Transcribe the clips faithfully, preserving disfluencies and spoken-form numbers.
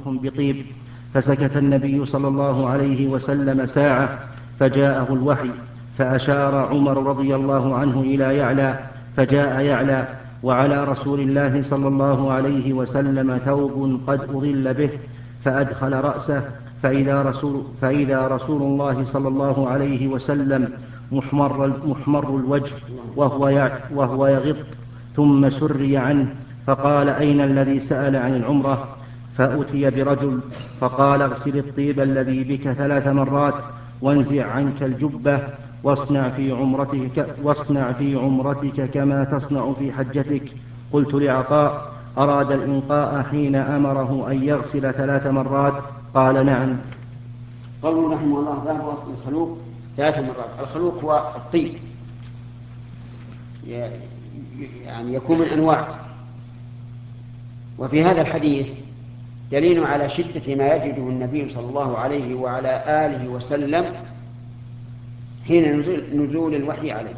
رؤوسكم بطيب. فسكت النبي صلى الله عليه وسلم ساعة، فجاءه الوحي، فأشار عمر رضي الله عنه إلى يعلى، فجاء يعلى وعلى رسول الله صلى الله عليه وسلم ثوب قد أظل به، فأدخل رأسه فإذا رسول, فإذا رسول الله صلى الله عليه وسلم محمر, محمر الوجه وهو, وهو يغط، ثم سري عنه، فقال: أين الذي سأل عن العمرة؟ فأتي برجل فقال: اغسل الطيب الذي بك ثلاث مرات، وانزع عنك الجبة، واصنع في عمرتك, واصنع في عمرتك كما تصنع في حجتك. قلت لعطاء: أراد الإنقاء حين أمره أن يغسل ثلاث مرات؟ قال: نعم. قوله رحمه الله: باب غسل الخلوق ثلاث مرات. الخلوق هو الطيب، يعني يكون من أنواع. وفي هذا الحديث دليل على شدة ما يجده النبي صلى الله عليه وعلى آله وسلم حين نزول الوحي عليه،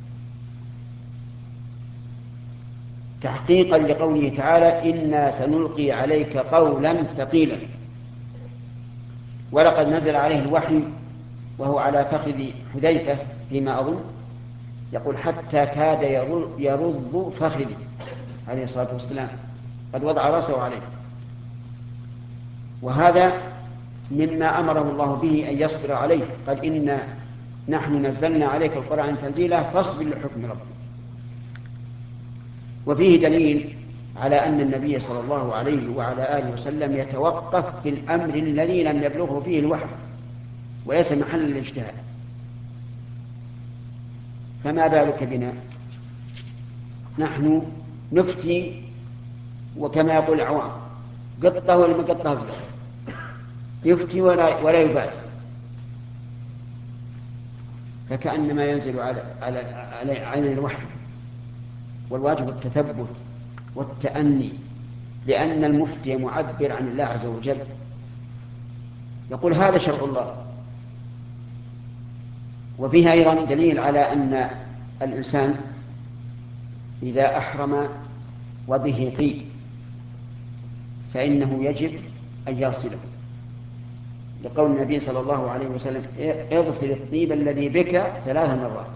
تحقيقا لقوله تعالى: إنا سنلقي عليك قولا ثقيلا. ولقد نزل عليه الوحي وهو على فخذ حذيفة فيما أظن، يقول: حتى كاد يرض فخذي عليه الصلاة والسلام، قد وضع رأسه عليه. وهذا مما أمره الله به أن يصبر عليه، قال: إنا نحن نزلنا عليك القرآن تنزيلا فاصبر لحكم ربك. وفيه دليل على أن النبي صلى الله عليه وعلى آله وسلم يتوقف في الأمر الذي لم يبلغه فيه الوحي وليس محل الاجتهاد. فما بالك بنا نحن نفتي وكما يقول العوام: قطة ولا ما قطة، يفتي ولا, ولا يبالي، فكأنما ينزل على, على, على, على الوحي. والواجب التثبت والتأني، لأن المفتي معبر عن الله عز وجل، يقول: هذا شرع الله. وفيها أيضا دليل على أن الإنسان إذا أحرم وبه طيب فإنه يجب أن يغسله، لقول النبي صلى الله عليه وسلم: اغسل الطيب الذي بك ثلاث مرات.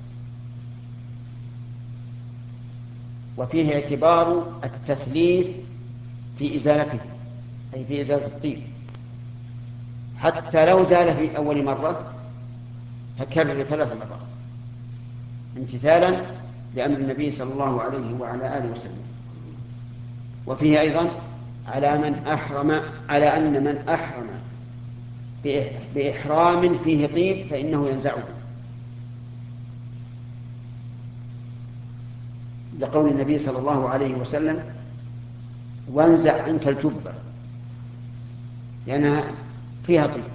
وفيه اعتبار التثليث في إزالته، أي في إزالة الطيب، حتى لو زال في أول مرة فكرر ثلاث مرات امتثالا لأمر النبي صلى الله عليه وعلى آله وسلم. وفيه أيضا على من أحرم على أن من أحرم بإحرام فيه طيب فإنه ينزعه، لقول النبي صلى الله عليه وسلم: وانزع عنك الجبة، لأنها فيها طيب.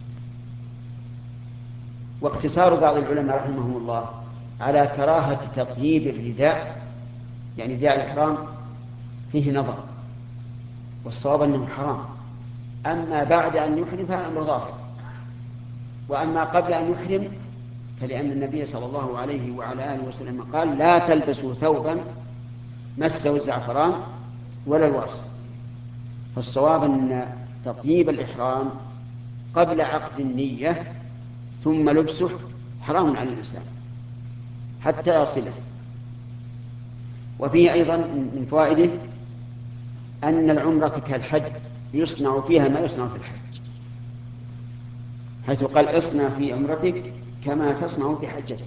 واقتصار بعض العلماء رحمهم الله على كراهة تطييب الرداء، يعني رداء الإحرام، فيه نظر، والصواب أنه حرام. أما بعد أن يحرم فالأمر ظاهر، وأما قبل أن يحرم فلأن النبي صلى الله عليه وعلى آله وسلم قال: لا تلبسوا ثوبا مسه الزعفران ولا الورس. فالصواب أن تطيب الإحرام قبل عقد النية ثم لبسه حرام على الإنسان حتى يصله. وفيه أيضا من فوائده أن العمرة كالحج يصنع فيها ما يصنع في الحج، حيث قال: اصنع في عمرتك كما تصنع في حجتك.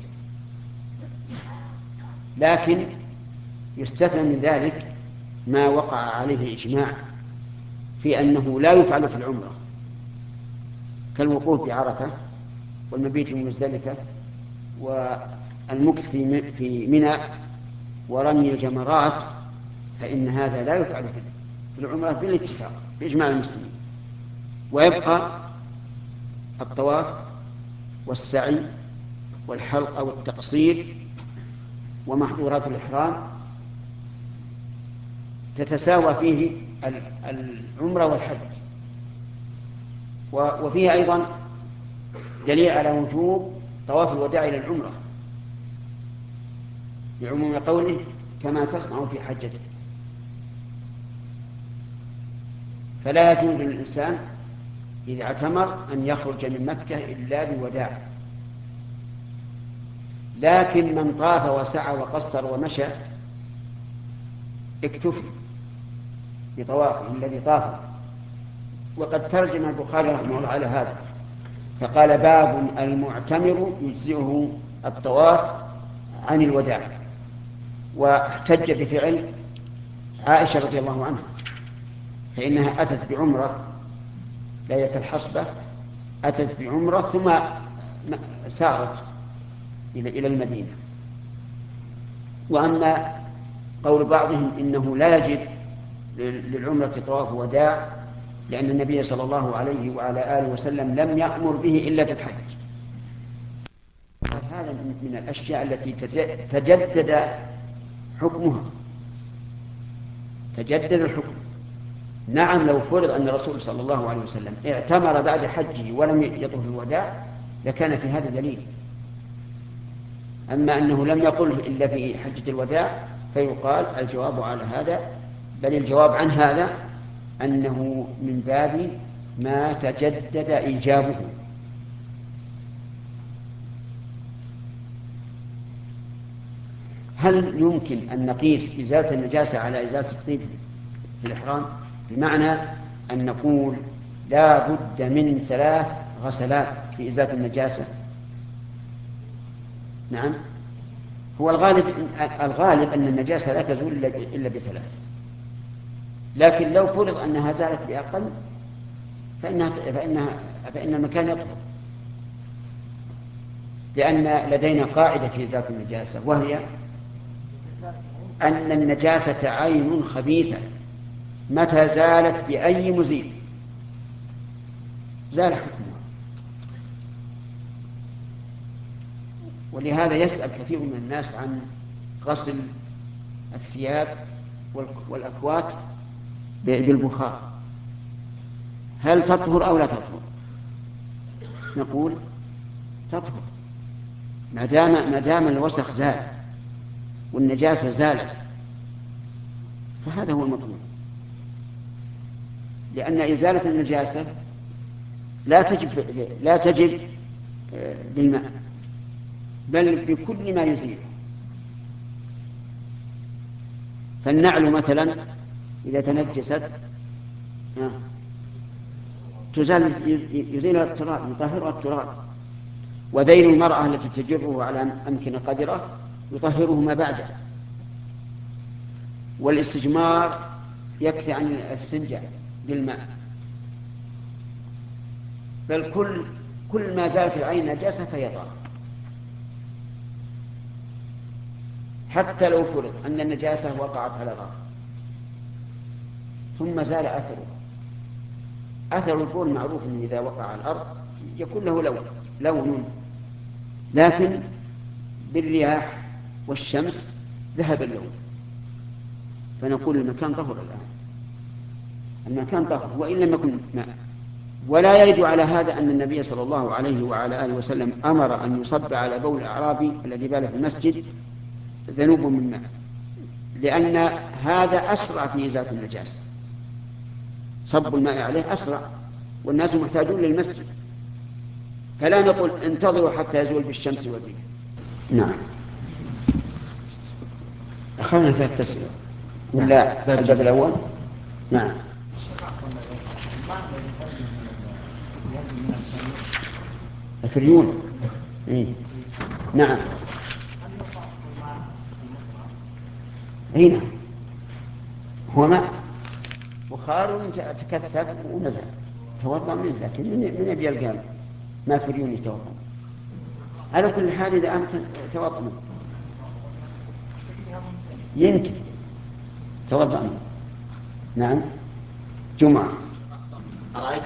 لكن يستثنى من ذلك ما وقع عليه الإجماع في أنه لا يفعل في العمرة، كالوقوف بعرفة والمبيت في مزدلفة والمكث في منى ورمي الجمرات، فإن هذا لا يفعل في العمرة بالاتفاق بإجماع المسلمين. ويبقى الطواف والسعي والحلق أو التقصير ومحظورات الإحرام تتساوى فيه العمرة والحج. وفيه أيضا دليل على وجوب طواف الوداع إلى العمرة بعموم قوله: كما تصنع في حجتك. فلا يجوز للإنسان إذا اعتمر أن يخرج من مكة إلا بوداع. لكن من طاف وسعى وقصر ومشى اكتفي بطوافه الذي طافه. وقد ترجم البخاري رحمه الله على هذا فقال: باب المعتمر يجزئه الطواف عن الوداع. واحتج بفعل عائشة رضي الله عنها، فإنها أتت بعمرة ليلة الحصبة، أتت بعمرة ثم سارت إلى المدينة. وأما قول بعضهم إنه لا يجب للعمرة طواف وداع لأن النبي صلى الله عليه وعلى آله وسلم لم يأمر به إلا في الحج. هذا من الأشياء التي تجدد حكمها، تجدد الحكم. نعم، لو فرض أن الرسول صلى الله عليه وسلم اعتمر بعد حجه ولم يطف الوداع لكان في هذا دليل. أما أنه لم يقل إلا في حجة الوداع فيقال الجواب على هذا، بل الجواب عن هذا أنه من باب ما تجدد إيجابه. هل يمكن أن نقيس إزالة النجاسة على إزالة الطيب في الإحرام؟ بمعنى أن نقول لا بد من ثلاث غسلات في إزالة النجاسة؟ نعم، هو الغالب الغالب أن النجاسة لا تزول إلا بثلاث، لكن لو فرض أنها زالت بأقل فإنها فإنها فإن المكان يطهر، لأن لدينا قاعدة في إزالة النجاسة وهي أن النجاسة عين خبيثة متى زالت بأي مزيل زال حكمها. ولهذا يسأل كثير من الناس عن غسل الثياب والأكوات بالبخار، هل تطهر أو لا تطهر؟ نقول تطهر ما دام ما دام الوسخ زال والنجاسة زالت، فهذا هو المطلوب. لأن إزالة النجاسة لا تجب لا تجب بالماء بل بكل ما يزيل. فالنعل مثلا إذا تنجست تزال يزيلها التراب، يطهرها التراب. وذيل المرأة التي تجره على أمكنة قدرة يطهره ما بعده. والاستجمار يكفي عن الاستنجاء بالماء. بل كل كل ما زالت العين نجاسة فهي طاهرة، حتى لو فرض أن النجاسة وقعت على الأرض ثم زال أثره. أثر البول معروف أنه إذا وقع على الأرض يكون له لون لون لكن بالرياح والشمس ذهب اللون، فنقول المكان طهر الآن، المكان طهر وإن لم يكن ماء. ولا يرد على هذا أن النبي صلى الله عليه وعلى آله وسلم أمر أن يصب على بول الأعرابي الذي بال في المسجد ذنوب من ماء، لأن هذا أسرع في إزالة النجاسة، صب الماء عليه أسرع والناس محتاجون للمسجد، فلا نقول انتظروا حتى يزول بالشمس والريح. نعم، أخذنا ثلاث أسئلة ولا الباب الأول؟ نعم. الفريون إيه؟ نعم. هنا هو ماء بخار تكثف ونزل توضأ منه، لكن من يبي يلقى ما فريون يتوضأ؟ على كل حال إذا أمكن توضأ منه، يمكن توضأ منه. نعم. جمعة. رأيت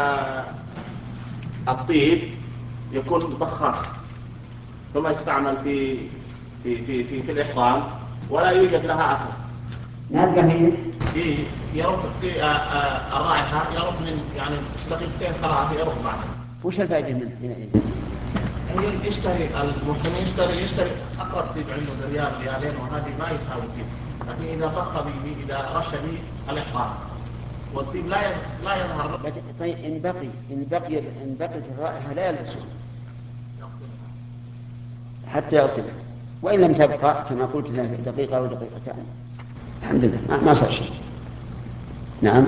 الطيب يكون بخار ثم يستعمل في في في في, في الإحرام ولا يوجد لها أثر. نلقى هي إيه يرق في الرائحة، يرق من يعني دقيقتين ثلاثة يرق بعد. وش الفائدة من هنا؟ هي يشتري المحرم يشتري يشتري أقرب طيب عنده ريال ريالين وهذه ما يساوي طيب، لكن إذا بخ به إذا رش به الإحرام والطيب لا يظ- لا يظهر. لكن طيب إن بقي إن بقي إن بقيت الرائحة لا يلبسها حتى يغسلها، وإن لم تبقى كما قلت دقيقة أو دقيقتان الحمد لله ما, ما صار شيء. نعم.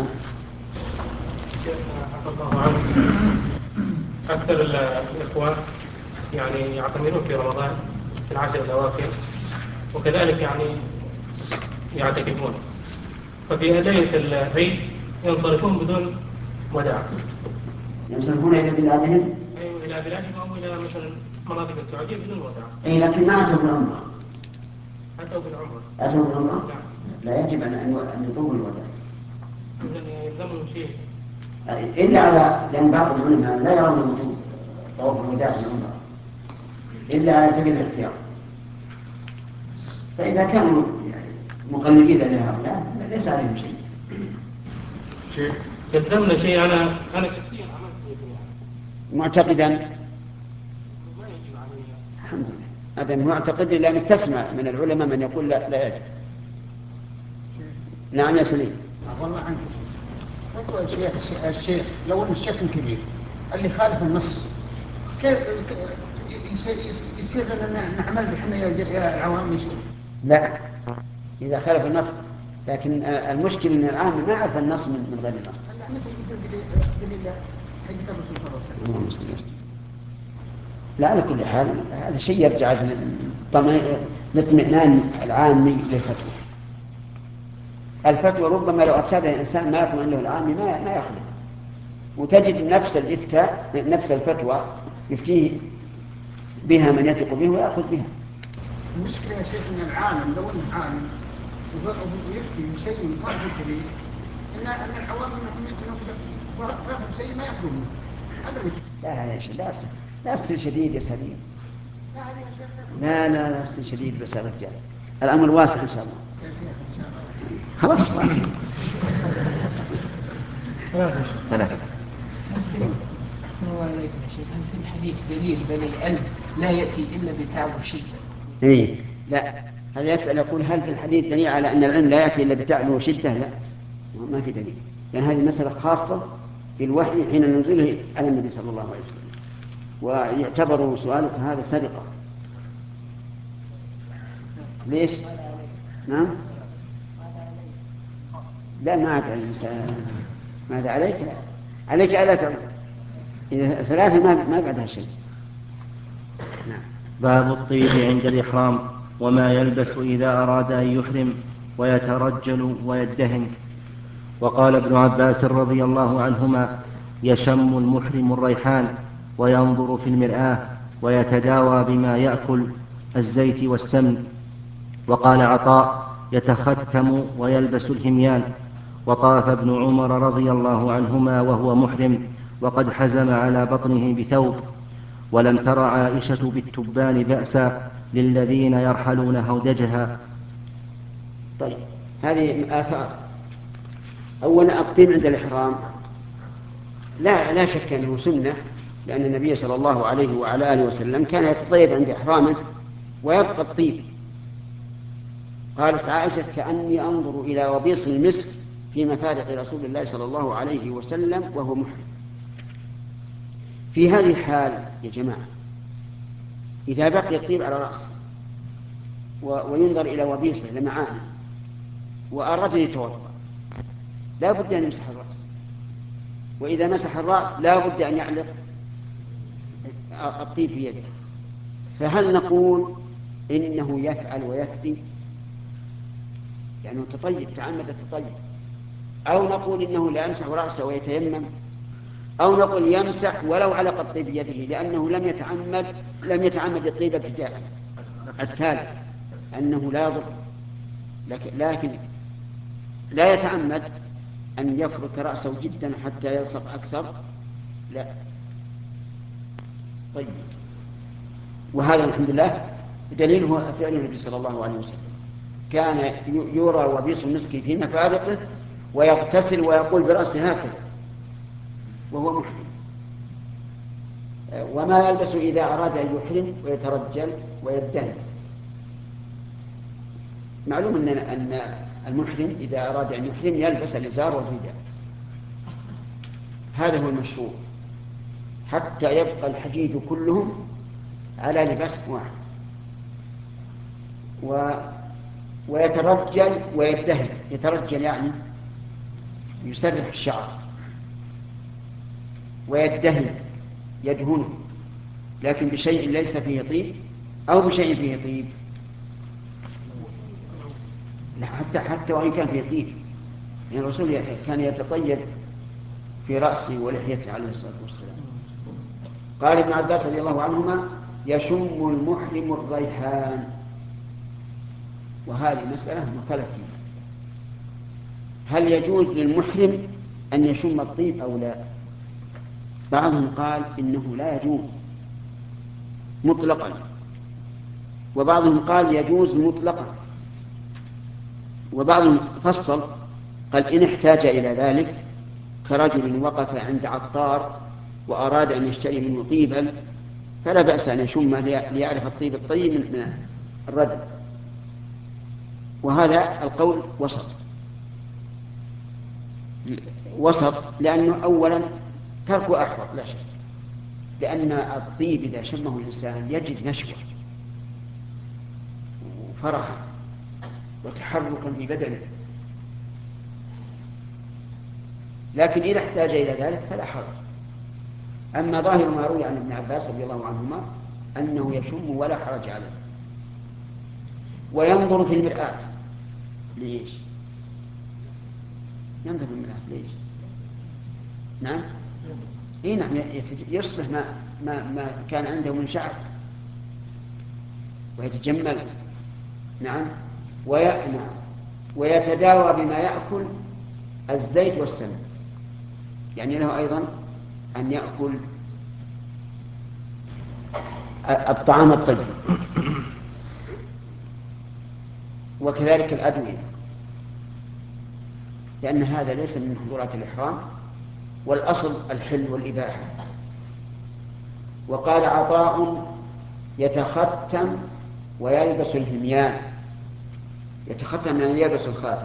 عفى الله عنك، أكثر الإخوان يعني يعتمرون في رمضان في العشر الأواخر، وكذلك يعني يعتكفون، ففي ليلة العيد ينصرفون بدون وداع. ينصرفون إلى بلادهم؟ أيوة إلى بلادهم أو إلى مثلا مناطق السعودية بدون وداع. أي لكن ما أتوا بالعمرة. أتوا بالعمرة. أتوا بالعمرة؟ نعم. لا يجب أن أن يطوفوا الوداع. إذن يلزمهم شيء. إلا على لأن بعض العلماء لا يرون وجوب طواف الوداع في العمرة إلا على سبيل الاختيار. فإذا كانوا مقلدين لهؤلاء ليس عليهم شيء. شيء يلزمنا شيء. أنا أنا شخصيا عملت شيء معتقدا. ما يجب علي. الحمد لله. هذا معتقد لأنك تسمع من العلماء من يقول لا, لا يجب. نعم يا سليم. والله عنك يقول الشيخ الشيخ لو ان الشيخ كبير اللي خالف النص كيف يصير يصير لنا نعمل بحنا يا العوام يصير؟ لا إذا خالف النص، لكن المشكلة أن العام ما يعرف النص من من غير النص. لا على كل حال هذا شيء يرجع للاطمئنان العامي للفتوى. الفتوى ربما لو أفتى إنسان ما يطمئن له العامي ما ما يأخذه، وتجد نفس الإفتاء نفس الفتوى يفتيه بها من يثق به ويأخذ بها. المشكلة يا شيخ ان العالم لو انه عالم ويفتي بشيء يخالف الدليل ان ان العوام فاهم شيء ما يأخذونه. هذا لا يا شيخ لا لا استن شديد يا سليم. لا لا لا استن شديد بس يا رجال الأمر واسع إن شاء الله. خلاص واسع. أحسن الله عليكم يا شيخ. هل في الحديث دليل بل العلم لا يأتي إلا بتعب وشدة؟ إيه لا هذا يسأل يقول هل في الحديث دليل على أن العلم لا يأتي إلا بتعب وشدة؟ لا ما في دليل، لأن يعني هذه مسألة خاصة بالوحي حين نزوله على النبي صلى الله عليه وسلم، ويعتبر سؤالك هذا سرقة. ليش؟ نعم لا ما عاد ماذا عليك؟ لا عليك ألا تعود إذا ثلاثة ما ما بعدها شيء. نعم. باب الطيب عند الإحرام وما يلبس إذا أراد أن يحرم ويترجل ويدهن. وقال ابن عباس رضي الله عنهما: يشم المحرم الريحان وينظر في المرآة ويتداوى بما يأكل الزيت والسمن. وقال عطاء: يتختم ويلبس الهميان. وطاف ابن عمر رضي الله عنهما وهو محرم وقد حزم على بطنه بثوب. ولم تر عائشة بالتبان بأسا للذين يرحلون هودجها. طيب هذه آثار. أولا الطيب عند الإحرام لا لا شك أنه سنة، لأن النبي صلى الله عليه وعلى آله وسلم كان يتطيب عند إحرامه ويبقى الطيب. قالت عائشة: كأني أنظر إلى وبيص المسك في مفارق رسول الله صلى الله عليه وسلم وهو محرم. في هذه الحال يا جماعة إذا بقي الطيب على رأسه وينظر إلى وبيصه لمعانه وأراد يتوضأ لا بد أن يمسح الرأس، وإذا مسح الرأس لا بد أن يعلق الطيب في يده. فهل نقول إنه يفعل ويكفي يعني تطيب تعمد التطيب، أو نقول إنه لا يمسح رأسه ويتيمم، أو نقول يمسح ولو علق الطيب بيده لأنه لم يتعمد لم يتعمد الطيب ابتداء. الثالث أنه لا يضر، لكن لا يتعمد أن يفرك رأسه جدا حتى يلصق أكثر، لا. طيب وهذا الحمد لله دليله فعل النبي صلى الله عليه وسلم، كان يرى وبيص المسك في مفارقه ويغتسل ويقول برأسه هكذا وهو محرم. وما يلبس إذا أراد أن يحرم ويترجل ويدهن. معلوم أن أن المحرم إذا أراد أن يحرم يلبس الإزار والرداء هذا هو المشروع، حتى يبقى الحديد كلهم على لباس واحد، و... ويترجل ويدهن. يترجل يعني يسرح الشعر، ويدهن يدهنه، لكن بشيء ليس فيه طيب أو بشيء فيه طيب، لا حتى حتى وإن كان فيه طيب، يعني الرسول كان يتطيب في رأسه ولحيته عليه الصلاة والسلام. قال ابن عباس رضي الله عنهما: يشم المحرم الريحان. وهذه مسألة مختلف فيها، هل يجوز للمحرم أن يشم الطيب أو لا؟ بعضهم قال إنه لا يجوز مطلقا، وبعضهم قال يجوز مطلقا، وبعضهم فصل قال إن احتاج إلى ذلك، كرجل وقف عند عطار وأراد أن يشتري منه طيبا فلا بأس أن يشمه ليعرف الطيب الطيب من الرجل. وهذا القول وسط وسط لأنه أولا تركه أحوط لا شك، لأن الطيب إذا شمه الإنسان يجد نشوة وفرحا وتحركا في بدنه، لكن إذا احتاج إلى ذلك فلا حرج. أما ظاهر ما روي عن ابن عباس رضي الله عنهما أنه يشم ولا حرج عليه. وينظر في المرآة، ليش؟ ينظر في المرآة ليش؟ نعم إيه نعم، يصلح ما, ما, ما كان عنده من شعر ويتجمل. نعم ويأنع ويتداوى بما يأكل الزيت والسمن، يعني له أيضا أن يأكل الطعام الطيب، وكذلك الأدوية، لأن هذا ليس من محظورات الإحرام، والأصل الحل والإباحة. وقال عطاء: يتختم ويلبس الهميان. يتختم يعني يلبس الخاتم،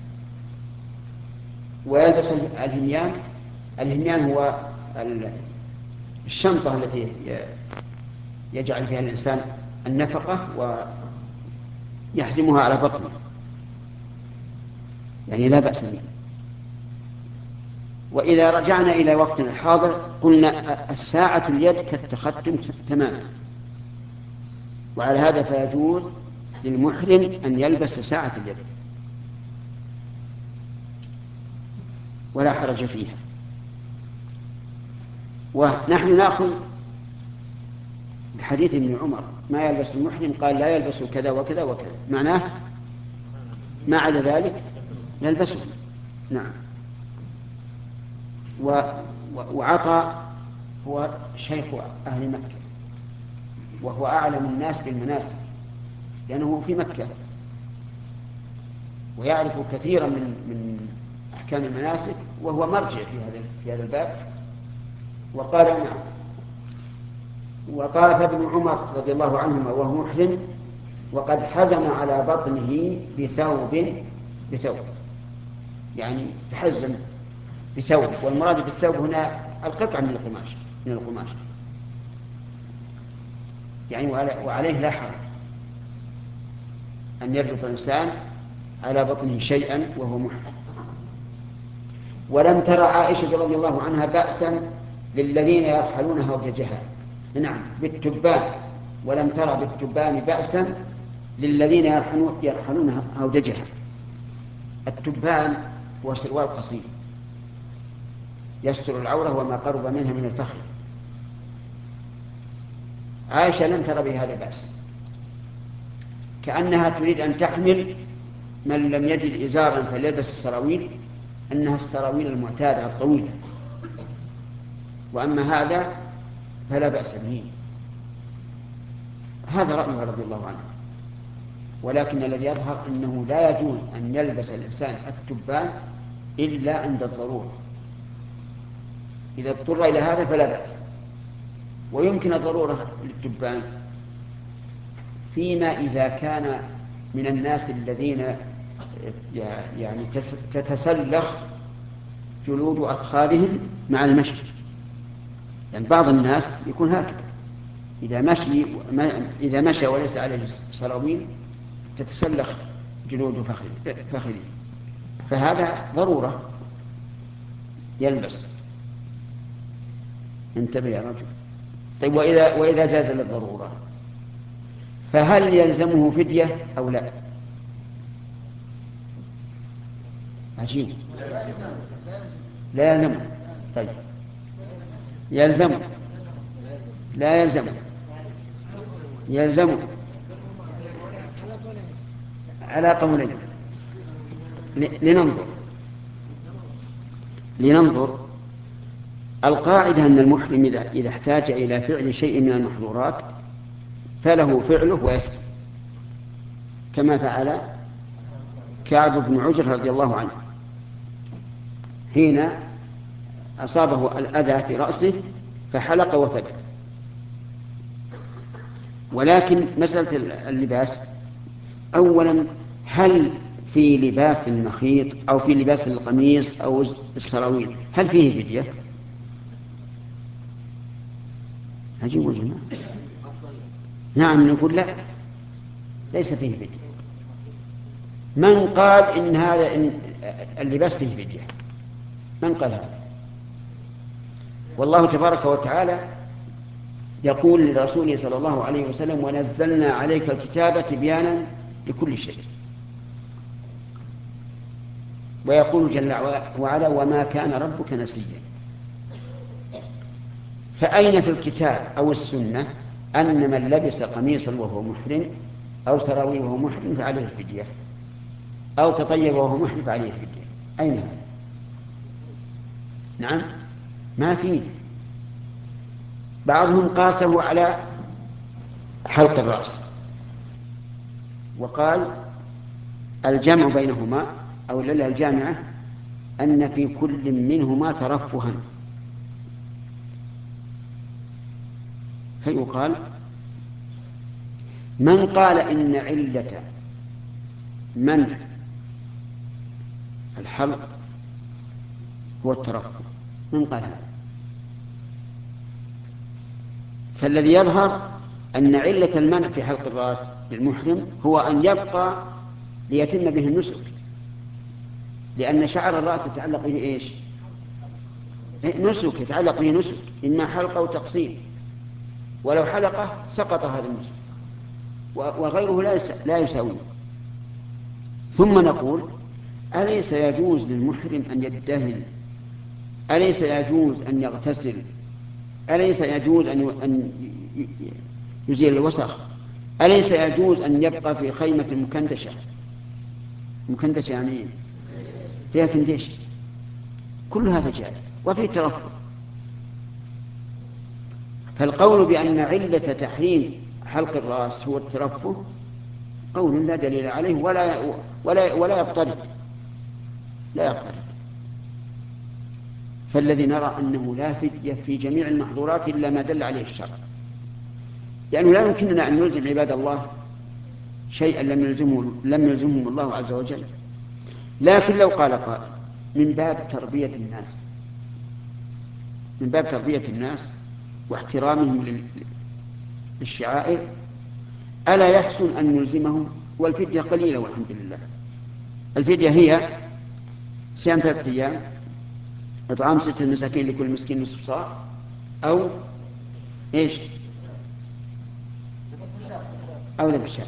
ويلبس الهميان. الهميان هو الشنطة التي يجعل فيها الإنسان النفقة ويحزمها على بطنه، يعني لا بأس به. وإذا رجعنا إلى وقتنا الحاضر قلنا الساعة اليد كالتختم تماما، وعلى هذا فيجوز للمحرم أن يلبس ساعة اليد ولا حرج فيها. ونحن نأخذ بحديث ابن عمر: ما يلبس المحرم، قال لا يلبس كذا وكذا وكذا، معناه ما عدا ذلك يلبسه. نعم. و... وعطى هو شيخ أهل مكة، وهو أعلم الناس بالمناسك لأنه في مكة ويعرف كثيرا من من أحكام المناسك، وهو مرجع في هذا في هذا الباب. وقال نعم. وطاف ابن عمر رضي الله عنهما وهو محرم وقد حزم على بطنه بثوب بثوب يعني تحزم بثوب، والمراد بالثوب هنا القطعة من القماش من القماش يعني وعليه لا حرج أن يربط الإنسان على بطنه شيئا وهو محرم. ولم تر عائشة رضي الله عنها بأسا للذين يرحلون هودجها، نعم بالتبان، ولم تر بالتبان بأسا للذين يرحلون هودجها. التبان هو سروال قصير يستر العورة وما قرب منها من الفخذ. عائشة لم تر بهذا بأس، كأنها تريد أن تحمل من لم يجد إزارا فليلبس السراويل، أنها السراويل المعتادة الطويلة، وأما هذا فلا بأس به. هذا رأيها رضي الله عنه. ولكن الذي يظهر أنه لا يجوز أن يلبس الإنسان التبان إلا عند الضرورة. إذا اضطر إلى هذا فلا بأس. ويمكن الضرورة للتبان فيما إذا كان من الناس الذين يعني تتسلخ جلود أفخاذهم مع المشي. يعني بعض الناس يكون هكذا، إذا مشي إذا مشى وليس عليه سراويل تتسلخ جلود فخذه، فهذا ضرورة يلبس. انتبه يا رجل. طيب وإذا, وإذا جاز للضرورة فهل يلزمه فدية أو لا؟ عجيب. لا يلزمه. طيب يلزمه لا يلزمه يلزمه على قولين. لننظر لننظر القاعدة أن المحرم إذا احتاج إلى فعل شيء من المحظورات فله فعله ويفتي، كما فعل كعب بن عجر رضي الله عنه حين أصابه الأذى في رأسه فحلق وفدى. ولكن مسألة اللباس، أولا هل في لباس المخيط أو في لباس القميص أو السراويل هل فيه فدية؟ عجيب يا جماعة. نعم نقول لا، ليس فيه فدية. من قال إن هذا إن اللباس فيه فدية؟ من قال هذا؟ والله تبارك وتعالى يقول لرسوله صلى الله عليه وسلم: ونزلنا عليك الكتاب تبيانا لكل شيء. ويقول جل وعلا: وما كان ربك نسيا. فأين في الكتاب أو السنة أن من لبس قميصا وهو محرم أو سراويل وهو محرم فعليه الفدية، أو تطيب وهو محرم فعليه الفدية؟ أين هذا؟ نعم ما فيه. بعضهم قاسه على حلق الرأس وقال الجمع بينهما أو العلة الجامعة أن في كل منهما ترفها، فيقال من قال إن علة منع الحلق هو الترفه، من قال هذا؟ فالذي يظهر أن علة المنع في حلق الرأس للمحرم هو أن يبقى ليتم به النسك، لأن شعر الرأس يتعلق به إيش؟ نسك، يتعلق به نسك، إما حلقة أو تقصير، ولو حلقه سقط هذا النسك وغيره لا يساويه. ثم نقول أليس يجوز للمحرم أن يدهن؟ أليس يجوز أن يغتسل؟ أليس يجوز أن يزيل الوسخ؟ أليس يجوز أن يبقى في خيمة مكندشة؟ مكندشة يعني فيها كنديش، كل هذا جائز وفيه ترفه. فالقول بأن علة تحريم حلق الرأس هو الترفه قول لا دليل عليه ولا ولا ولا يضطرد لا يضطرد. فالذي نرى أنه لا فدية في جميع المحظورات إلا ما دل عليه الشرع، لأنه لا يمكننا أن نلزم عباد الله شيئا لم يلزمه لم يلزمهم الله عز وجل. لكن لو قال قائل من باب تربية الناس من باب تربية الناس واحترامهم للشعائر ألا يحسن أن نلزمهم؟ والفدية قليلة والحمد لله. الفدية هي صيام ثلاثة أيام، إطعام ستة مساكين لكل مسكين نصف صاع، أو إيش؟ أو ذبح شاة.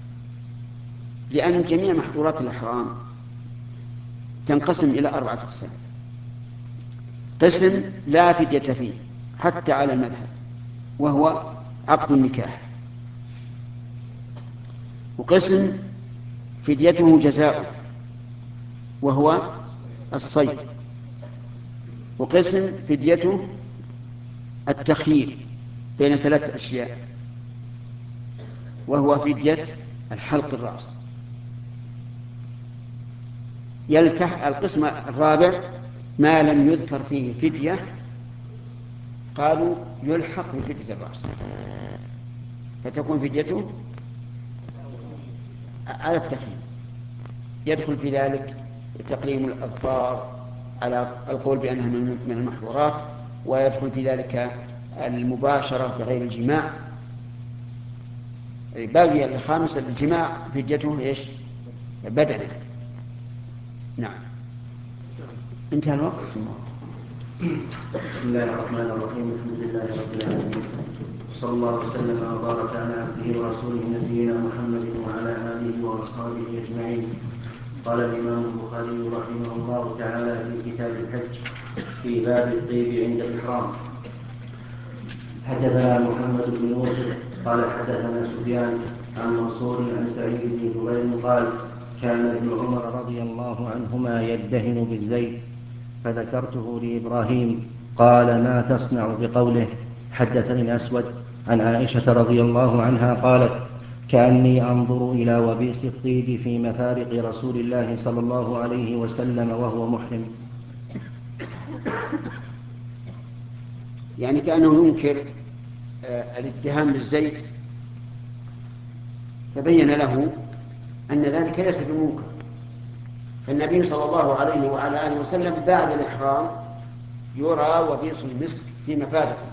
لأن جميع محظورات الإحرام تنقسم إلى أربعة أقسام. قسم لا فدية فيه حتى على المذهب وهو عقد النكاح، وقسم فديته جزاء وهو الصيد، وقسم فديته التخيير بين ثلاث أشياء وهو فدية الحلق الرأس. يلتح القسم الرابع ما لم يذكر فيه فدية قالوا يلحق بفدية الرأس، فتكون فديته على التخيير. يدخل في ذلك تقليم الأظفار على القول بأنها من المحظورات، ويدخل في ذلك المباشرة بغير الجماع. باقي الخامس الجماع فديته ايش؟ بدنه. نعم. انتهى الوقت. بسم الله الرحمن الرحيم. الحمد لله رب العالمين، صلى الله وسلم وبارك على عبده ورسوله نبينا محمد وعلى اله واصحابه اجمعين. قال الامام البخاري رحمه الله تعالى في كتاب الحج في باب الطيب عند الاحرام: حدثنا محمد بن يوسف قال حدثنا سفيان عن منصور عن سعيد بن جبير قال: كان ابن عمر رضي الله عنهما يدهن بالزيت، فذكرته لإبراهيم قال: ما تصنع بقوله؟ حدثني الأسود عن عائشة رضي الله عنها قالت: كأني أنظر إلى وبيس الطيب في مفارق رسول الله صلى الله عليه وسلم وهو محرم. يعني كأنه ينكر الاتهام بالزيت، فبين له أن ذلك ليس بمنكر. فالنبي صلى الله عليه وعلى آله وسلم بعد الإحرام يرى وبيص المسك في مفارقه.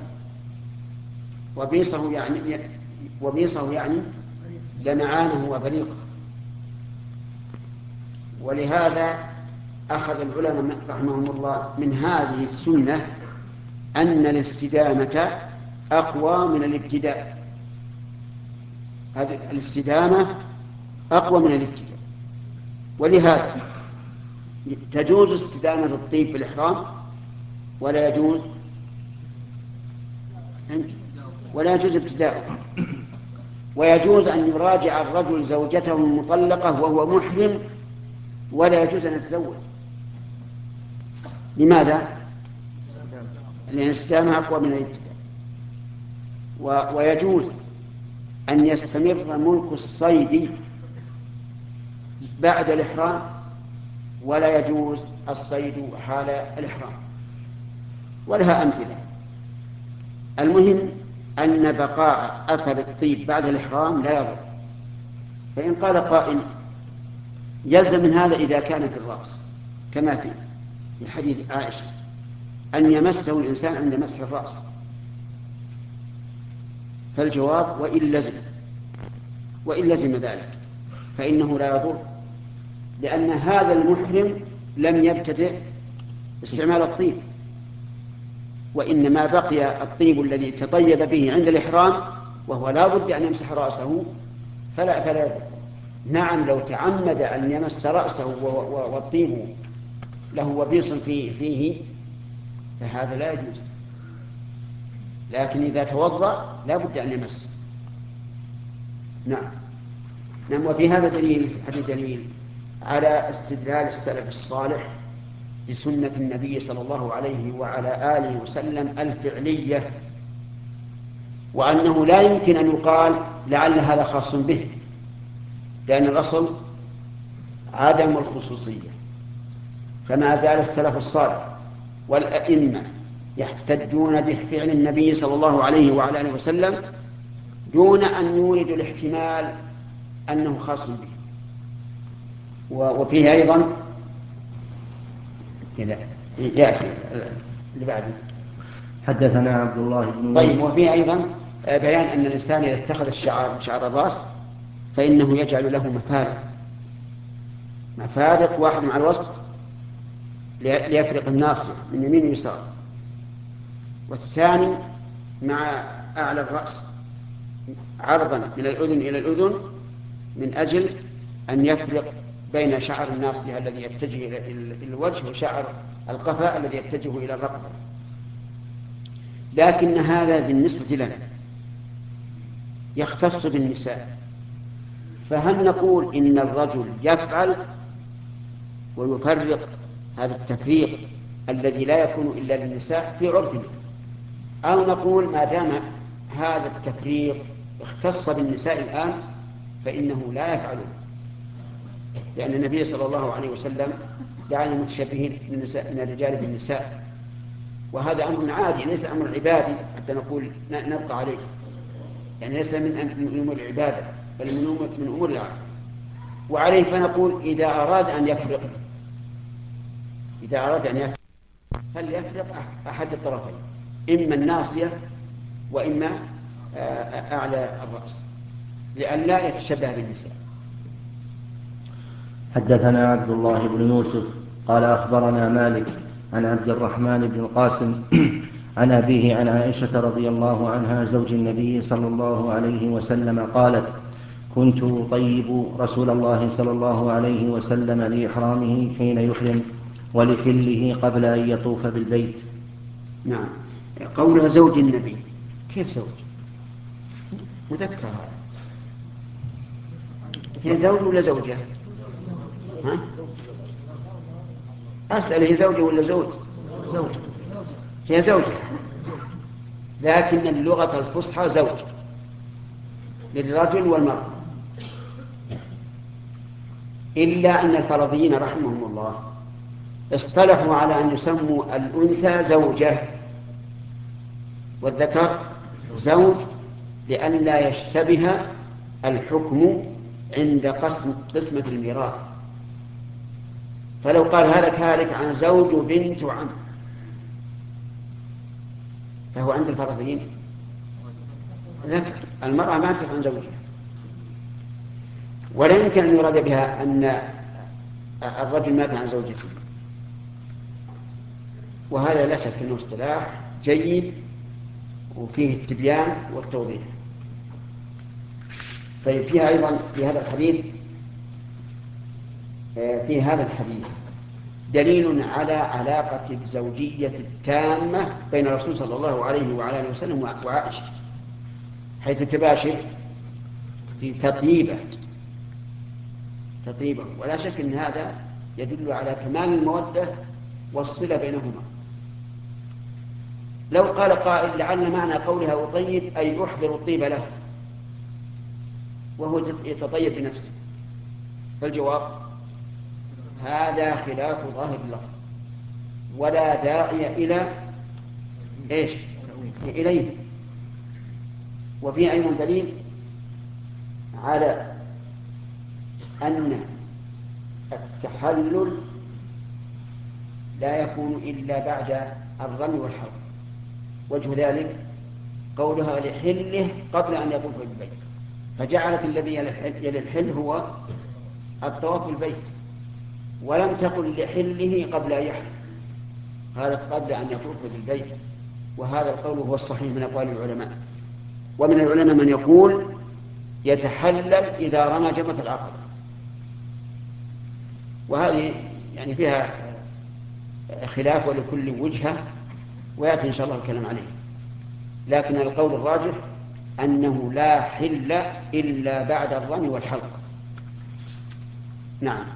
وبيصه يعني وبيصه يعني لمعانه وبريقه. ولهذا أخذ العلماء رحمهم الله من هذه السنة أن الاستدامة أقوى من الابتداء. هذه الاستدامة أقوى من الابتداء، ولهذا تجوز استدامة الطيب في الإحرام ولا يجوز ولا يجوز ابتداؤه. ويجوز أن يراجع الرجل زوجته المطلقة وهو محرم ولا يجوز أن يتزوج. لماذا؟ لأن الاستدامة أقوى من الابتداء. ويجوز أن يستمر ملك الصيد بعد الإحرام ولا يجوز الصيد حال الإحرام، ولها أمثلة. المهم أن بقاء أثر الطيب بعد الإحرام لا يضر. فإن قال قائل: يلزم من هذا إذا كان في الرأس كما في حديث عائشة أن يمسه الإنسان عند مسح الرأس، فالجواب: وإن لزم وإن لزم ذلك فإنه لا يضر، لأن هذا المحرم لم يبتدئ استعمال الطيب، وإنما بقي الطيب الذي تطيب به عند الإحرام وهو لا بد أن يمسح رأسه فلا فلا يضر. نعم، لو تعمد أن يمس رأسه والطيب له وبيص فيه, فيه فهذا لا يجوز، لكن إذا توضأ لا بد أن يمس. نعم. نعم. وفي هذا دليل هذا دليل على استدلال السلف الصالح بسنة النبي صلى الله عليه وعلى آله وسلم الفعلية، وأنه لا يمكن أن يقال لعل هذا خاص به، لأن الأصل عدم الخصوصية. فما زال السلف الصالح والأئمة يحتجون بفعل النبي صلى الله عليه وعلى آله وسلم دون أن يوردوا الاحتمال أنه خاص به. وفيه أيضا كذا يأتي اللي بعده. حدثنا عبد الله بن طيب. وفيه أيضا بيان أن الإنسان إذا اتخذ الشعر شعر الرأس فإنه يجعل له مفارق مفارق واحد مع الوسط ليفرق الناصية من يمين ويسار، والثاني مع أعلى الرأس عرضا من الأذن إلى الأذن من أجل أن يفرق بين شعر الناصية الذي يتجه إلى الوجه وشعر القفا الذي يتجه إلى الرقبة. لكن هذا بالنسبة لنا يختص بالنساء، فهل نقول إن الرجل يفعل ويفرق هذا التفريق الذي لا يكون إلا للنساء في عرفنا، أو نقول ما دام هذا التفريق اختص بالنساء الآن فإنه لا يفعله، لأن النبي صلى الله عليه وسلم دعا المتشبهين من الرجال بالنساء، وهذا أمر عادي ليس أمر عبادي حتى نقول نبقى عليه، يعني ليس من أمور العبادة بل من أمور العادة. وعليه فنقول إذا أراد أن يفرق إذا أراد أن يفرق فليفرق أحد الطرفين، إما الناصية وإما أعلى الرأس، لأن لا يتشبه بالنساء. حدثنا عبد الله بن يوسف قال أخبرنا مالك عن عبد الرحمن بن القاسم عن أبيه عن عائشة رضي الله عنها زوج النبي صلى الله عليه وسلم قالت: كنت أطيب رسول الله صلى الله عليه وسلم لإحرامه حين يحرم ولحله قبل أن يطوف بالبيت. نعم. قولها زوج النبي، كيف زوج؟ مذكر هذا. هي زوج ولا زوجة؟ ها؟ أسأل هي زوجة ولا زوج؟ زوج. هي زوجة، لكن اللغة الفصحى زوج للرجل والمرأة، إلا أن الفرضيين رحمهم الله اصطلحوا على أن يسموا الأنثى زوجة والذكر زوج، لئلا يشتبه الحكم عند قسم قسمة الميراث. فلو قال هلك هالك عن زوج بنت عم فهو عند الفرضيين ذكر، المرأة ما تقع عن زوجها، ولا يمكن أن يراد بها أن الرجل مات عن زوجته، وهذا لا شك أنه اصطلاح جيد وفيه التبيان والتوضيح. طيب فيها أيضا في هذا الحديث في هذا الحديث دليل على علاقة الزوجية التامة بين الرسول صلى الله عليه وعلى آله وسلم وعائشة، حيث تباشر في تطيبه تطيبه ولا شك أن هذا يدل على كمال المودة والصلة بينهما. لو قال قائل لعل معنى قولها أطيب أي أحضر الطيب له وهو يتطيب بنفسه، فالجواب هذا خلاف ظاهر اللفظ ولا داعي إلى إيش إليه. وفيه أيضا دليل على أن التحلل لا يكون إلا بعد الرمي والحرب. وجه ذلك قولها لحله قبل أن يطوف بالبيت، فجعلت الذي يلي الحل هو الطواف بالبيت، ولم تقل لحله قبل أن يحل، قالت قبل أن يطوف بالبيت. وهذا القول هو الصحيح من أقوال العلماء. ومن العلماء من يقول يتحلل إذا رمى جمرة العقبة، وهذه يعني فيها خلاف ولكل وجهة ويأتي إن شاء الله الكلام عليه، لكن القول الراجح أنه لا حل إلا بعد الرمي والحلق. نعم.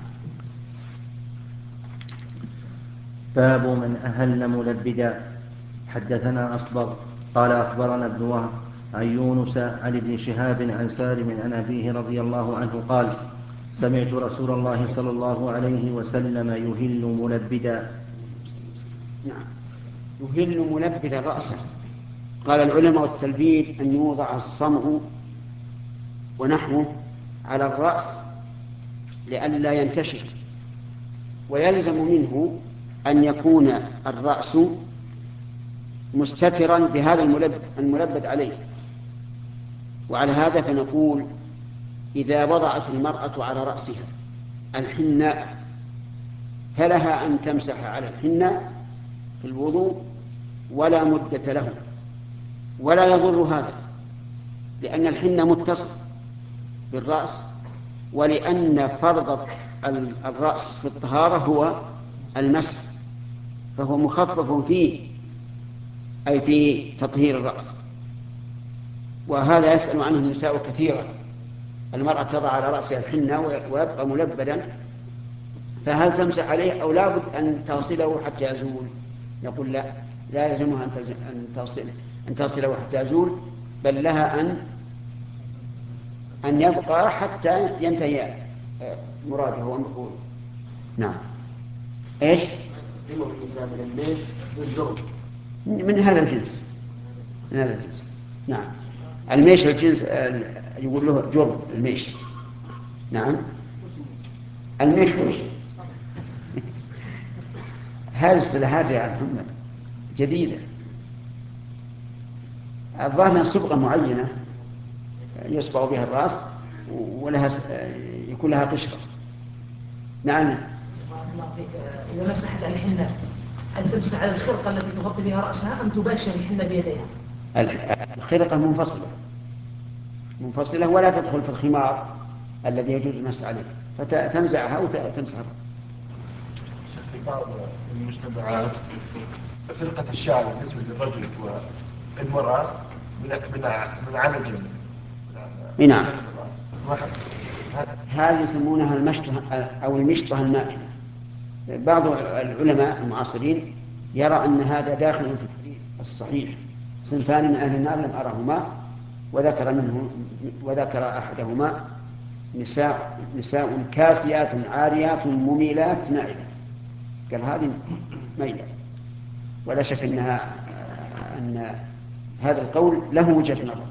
باب من أهل ملبدا. حدثنا أصبغ قال أخبرنا ابن وهب عن يونس عن ابن شهاب عن سالم عن أبيه رضي الله عنه قال: سمعت رسول الله صلى الله عليه وسلم يهل ملبدا. نعم، يهل ملبدا رأسه. قال العلماء والتلبيد أن يوضع الصمغ ونحوه على الرأس لئلا ينتشر، ويلزم منه أن يكون الرأس مستترا بهذا الملبد, الملبد عليه. وعلى هذا فنقول إذا وضعت المرأة على رأسها الحناء فلها أن تمسح على الحناء في الوضوء ولا مدة له، ولا يضر هذا، لأن الحنة متصل بالرأس، ولأن فرض الرأس في الطهارة هو المسح، فهو مخفف فيه أي في تطهير الرأس. وهذا يسأل عنه النساء كثيرا، المرأة تضع على رأسها الحنة ويبقى ملبدا، فهل تمسح عليه أو لا بد أن تصله حتى يزول؟ نقول لا، لا يلزمها أن تصل أن تصله حتى يزول، بل لها أن أن يبقى حتى ينتهي مراده ومقوله. نعم. إيش؟ من الميش بالزوج من هذا الجنس، من هذا الجنس. نعم، الميش الجنس يقول له جرم الميش. نعم، الميش وش هذه اصطلاحات يا محمد. جديدة. الظاهر صبغة معينة يصبغ بها الرأس ولها يكون لها قشرة. نعم. الله فيك، إذا مسحت على الحنة هل تمسح على الخرقة التي تغطي بها رأسها أم تباشر الحنة بيديها؟ الخرقة منفصلة منفصلة ولا تدخل في الخمار الذي يجوز المسح عليه، فتنزعها وتمسحها. في بعض المجتمعات فرقة الشعر بالنسبة للرجل والمرأة من من على جنب. نعم. هذه يسمونها المشطة أو المشطة المائلة. بعض العلماء المعاصرين يرى أن هذا داخل في الحديث الصحيح: صنفان من أهل النار لم أرهما، وذكر منه وذكر أحدهما نساء نساء كاسيات عاريات مميلات مائلات. قال هذه ميلة، ولا شك أنها أن هذا القول له وجهة نظر.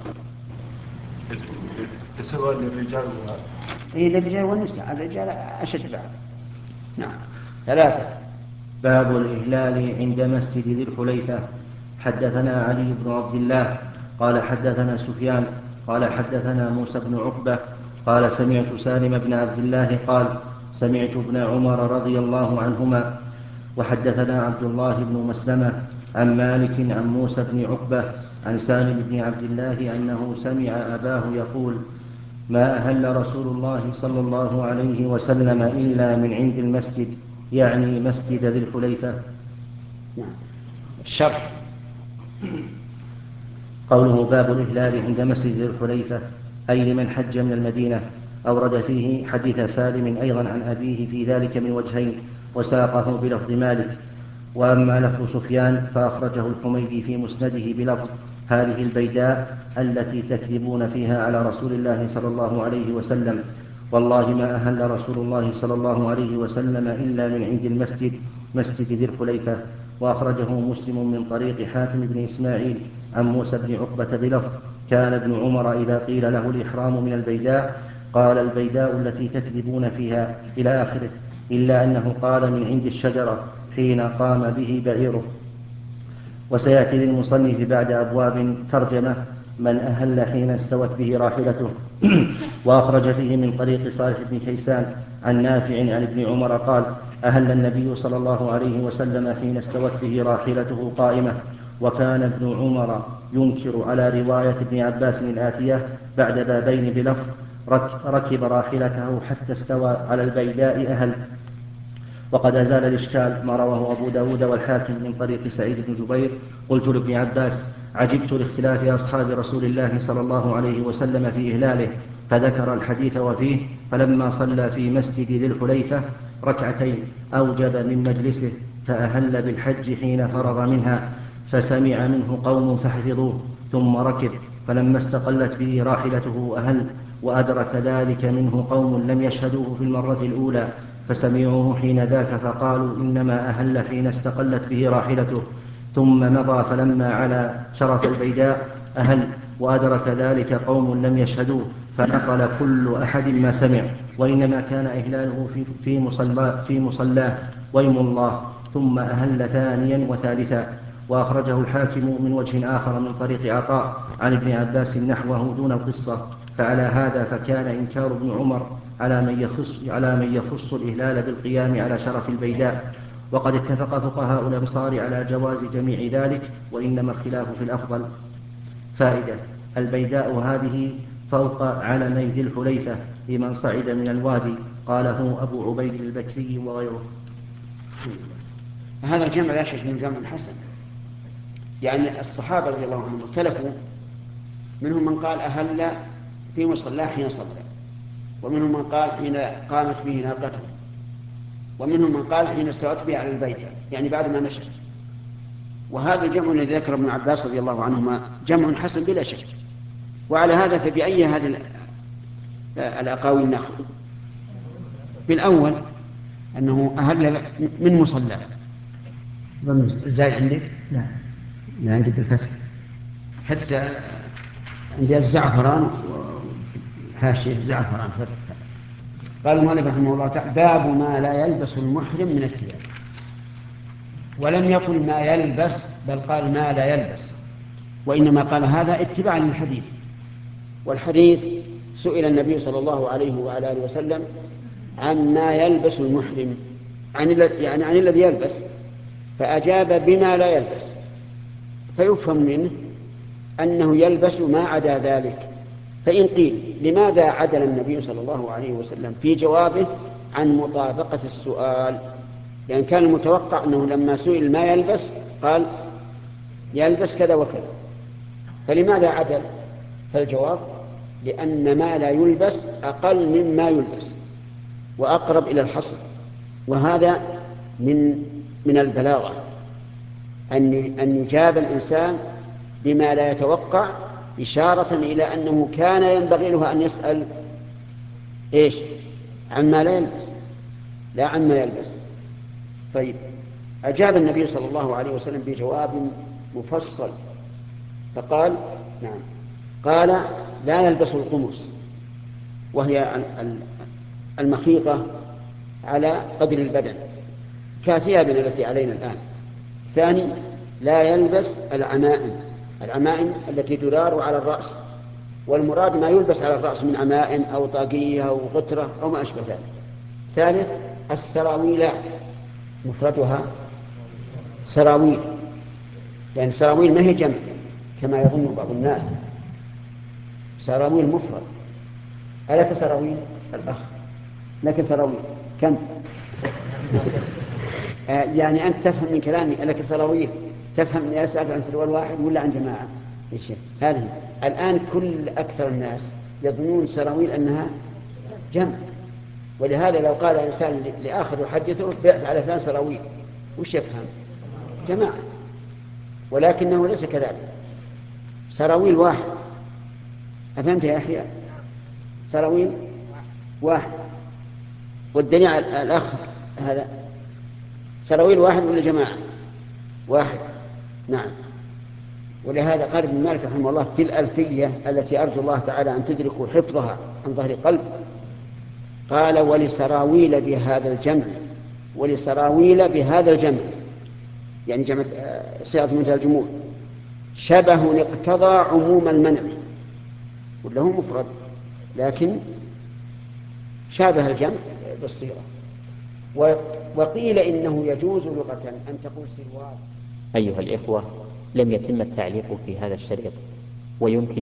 تسوى للرجال و... إيه للرجال والنساء، الرجال أشد بعد. نعم. ثلاثة. باب الإهلال عند مسجد ذي الحليفة. حدثنا علي بن عبد الله قال حدثنا سفيان قال حدثنا موسى بن عقبة قال سمعت سالم بن عبد الله قال سمعت ابن عمر رضي الله عنهما. وحدثنا عبد الله بن مسلمة عن مالك عن موسى بن عقبة عن سالم بن عبد الله أنه سمع أباه يقول: ما أهل رسول الله صلى الله عليه وسلم إلا من عند المسجد، يعني مسجد ذي الحليفة. الشرح. قوله باب الإهلال عند مسجد ذي الحليفة أي لمن حج من المدينة. أورد فيه حديث سالم أيضا عن أبيه في ذلك من وجهين، وساقه بلفظ مالك. وأما لفظ سفيان فأخرجه الحميدي في مسنده بلفظ: هذه البيداء التي تكذبون فيها على رسول الله صلى الله عليه وسلم، والله ما أهل رسول الله صلى الله عليه وسلم إلا من عند المسجد مسجد ذي الحليفة. وأخرجه مسلم من طريق حاتم بن إسماعيل عن موسى بن عقبة بلفظ: كان ابن عمر إذا قيل له الإحرام من البيداء قال: البيداء التي تكذبون فيها، إلى آخره، إلا أنه قال من عند الشجرة حين قام به بعيره. وسيأتي للمصنف بعد أبواب ترجمة من أهل حين استوت به راحلته. وأخرج فيه من طريق صالح بن كيسان عن نافع عن ابن عمر قال: أهل النبي صلى الله عليه وسلم حين استوت به راحلته قائمة. وكان ابن عمر ينكر على رواية ابن عباس الآتية بعد بابين بلفظ: ركب راحلته حتى استوى على البيداء أهل. وقد أزال الإشكال ما رواه أبو داود والحاكم من طريق سعيد بن جبير. قلت لابن عباس: عجبت لاختلاف أصحاب رسول الله صلى الله عليه وسلم في إهلاله، فذكر الحديث وفيه: فلما صلى في مسجد ذي الحليفة ركعتين أوجب من مجلسه فأهل بالحج حين فرغ منها، فسمع منه قوم فحفظوه، ثم ركب، فلما استقلت به راحلته أهل، وأدرك ذلك منه قوم لم يشهدوه في المرة الأولى فسمعوه حين ذاك فقالوا إنما أهل حين استقلت به راحلته، ثم مضى فلما على شرف البيداء أهل، وأدرك ذلك قوم لم يشهدوه، فنقل كل أحد ما سمع، وإنما كان إهلاله في, في, مصلى في مصلاه ويم الله، ثم أهل ثانيا وثالثا. وأخرجه الحاكم من وجه آخر من طريق عطاء عن ابن عباس نحوه دون القصة. فعلى هذا فكان إنكار ابن عمر على من يخص, على من يخص الإهلال بالقيام على شرف البيداء. وقد اتفق فقهاء الأمصار على جواز جميع ذلك، وإنما الخلاف في الأفضل. فائدة: البيداء هذه فوق علمي ذي الحليفة لمن صعد من الوادي، قاله أبو عبيد البكري وغيره. هذا الجمع لا شك من جمع حسن، يعني الصحابة رضي الله عنهم اختلفوا، منهم من قال أهل في مصلاه حين صلى، ومنهم من قال حين قامت به ناقته، ومنهم من قال حين استوت به على البيداء، يعني بعد ما مشى. وهذا الجمع الذي ذكر ابن عباس رضي الله عنهما جمع حسن بلا شك. وعلى هذا فبأي هذه الأقاويل نأخذ؟ بالأول أنه أهل من مصلاه. زاي عندك؟ لا لا عندي بالفتح، حتى عندي الزعفران وحاشية زعفران فتح. قال المؤلف رحمه الله تعالى: باب ما لا يلبس المحرم من الثياب. ولم يقل ما يلبس، بل قال ما لا يلبس، وإنما قال هذا اتباعا للحديث. والحديث سئل النبي صلى الله عليه وعلى آله وسلم عما يلبس المحرم، عن يعني عن الذي يلبس، فأجاب بما لا يلبس، فيفهم منه أنه يلبس ما عدا ذلك. فإن قيل لماذا عدل النبي صلى الله عليه وسلم في جوابه عن مطابقة السؤال؟ لأن كان المتوقع أنه لما سئل ما يلبس قال يلبس كذا وكذا، فلماذا عدل؟ فالجواب لأن ما لا يلبس أقل مما يلبس وأقرب إلى الحصر، وهذا من من البلاغة أن أن يجاب الإنسان بما لا يتوقع، إشارة إلى أنه كان ينبغي له أن يسأل إيش؟ عما لا يلبس لا عما يلبس. طيب، أجاب النبي صلى الله عليه وسلم بجواب مفصل فقال نعم، قال لا يلبس القمص، وهي المخيطة على قدر البدن كثيابنا التي علينا الآن. ثاني، لا يلبس العمائم، العمائم التي تدار على الرأس، والمراد ما يلبس على الرأس من عمائم أو طاقية أو غترة أو ما أشبه ذلك. ثالث، السراويلات، مفردها سراويل، يعني سراويل ما هي جمع كما يظن بعض الناس، سراويل مفرد. ألك سراويل الأخ؟ لك سراويل كم؟ آه يعني أنت تفهم من كلامي ألك سراويل، تفهم أني أسألك عن سروال واحد ولا عن جماعة؟ يا شيخ هذه الآن كل أكثر الناس يظنون سراويل أنها جمع، ولهذا لو قال إنسان لآخر يحدثه بعت على فلان سراويل وش يفهم؟ جماعة، ولكنه ليس كذلك، سراويل واحد. أفهمت يا أخي؟ سراويل واحد، والدليل على الأخ هذا سراويل واحد ولا جماعة؟ واحد، نعم. ولهذا قال ابن مالك رحمه الله في الألفية التي أرجو الله تعالى أن تدركوا حفظها عن ظهر قلب، قال ولسراويل بهذا الجمع، ولسراويل بهذا الجمع يعني جمع صيغة منتهى الجموع، شبه اقتضى عموم المنع، وله مفرد لكن شابه الجمع بالصيغة. وقيل إنه يجوز لغة أن تقول سروال. أيها الإخوة، لم يتم التعليق في هذا الشريط، ويمكن